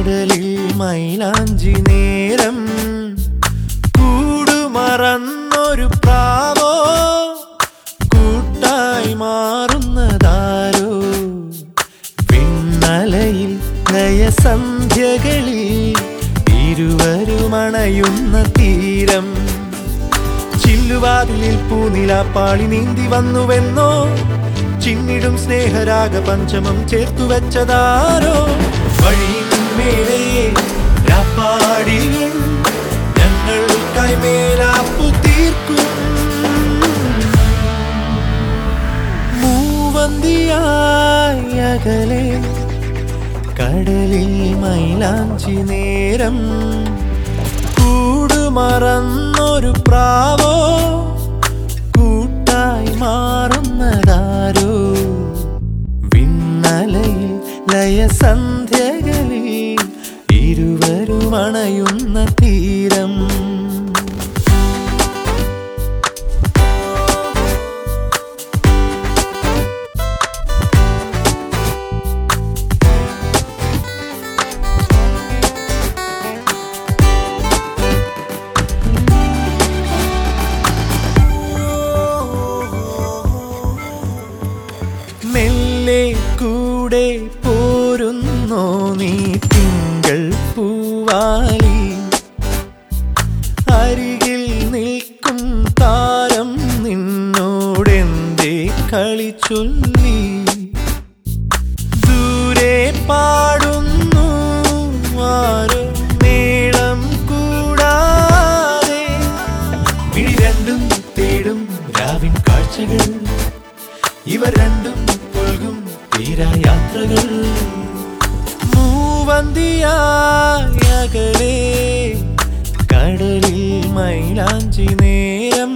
കടലിൽ മൈലാഞ്ചി നേരം കൂടുമറന്നൊരു പ്രാവോ കൂട്ടായി മാറുന്നതാരോ പിന്നലയിൽ ലയസന്ധ്യകളിൽ ഇരുവരുമണയുന്ന തീരം ചില്ലുവാതിലിൽ പൂനിലാപ്പാളി നീന്തി വന്നുവെന്നോ ചിന്നിടും സ്നേഹരാഗ പഞ്ചമം ചേർത്തു വെച്ചതാരോ വഴിയിന്മേലെ രാപ്പാടികൾ ഞങ്ങൾക്കായി മേലാപ്പു തീർക്കും മൂവന്തിയായി അകലെ കടലിൽ മൈലാഞ്ചി നേരം കൂടുമറന്നൊരു പ്രാവോ കൂട്ടായി മാറുന്നതാരോ വിണ്ണലയിൽ ലയസന്ധ്യകളിൽ ഇരുവരുമണയുന്ന തീരം മെല്ലെ കൂടെ പോരുന്നോ നീ തിങ്കൾ പൂവാലി അരികിൽ നിൽക്കും താരം നിന്നോടെന്തേ കളി ചൊല്ലി ദൂരെ പാടുന്നു ആരോ മേളം കൂടാതെ മിഴി രണ്ടും തേടും രാവിൻ കാഴ്ചകൾ ഇവർ രണ്ടും പുൽകും തീരായാത്രകൾ മൂവന്തിയായി അകലെ കടലിൽ മൈലാഞ്ചി നേരം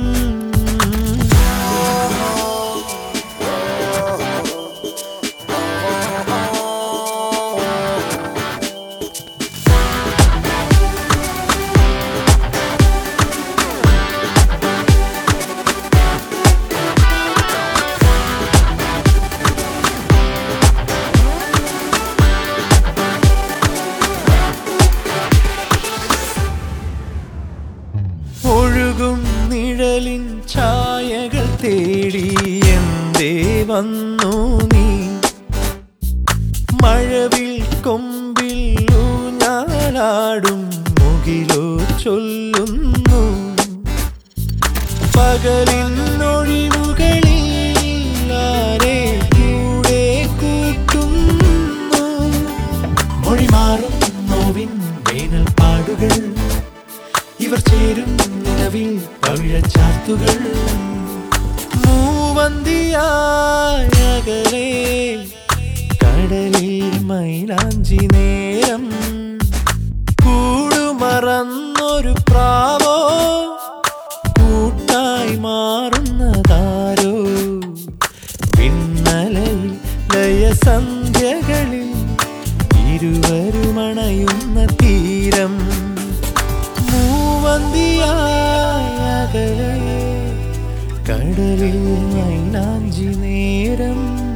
ഒഴുകും നിഴലിൻ ഛായകൾ തേടി എന്തേ വന്നു നീ മഴവിൽ കൊമ്പിൽ ഊഞ്ഞാലാടും മുകിലോ ചൊല്ലുന്നു പകലിൻ ഒഴിവുകളിൽ ആരെ കൂടെ കൂട്ടുന്നു മൊഴിമാറും നോവിൻ വേനൽ പാടുകൾ ഇവർ ചേരും നിലവിൽ പവിഴച്ചാർത്തുകൾ മൂവന്തിയായി അകലെ കടലിൽ മൈലാഞ്ചി നേരം കൂടുമറന്നൊരു പ്രാവോ കൂട്ടായി മാറുന്നതാരോ പിന്നലയിൽ ലയസന്ധ്യകളിൽ ഇരുവരുമണയുന്ന തീരം മൂവന്തിയായി അകലെ കടലിൽ മൈലാഞ്ചി നേരം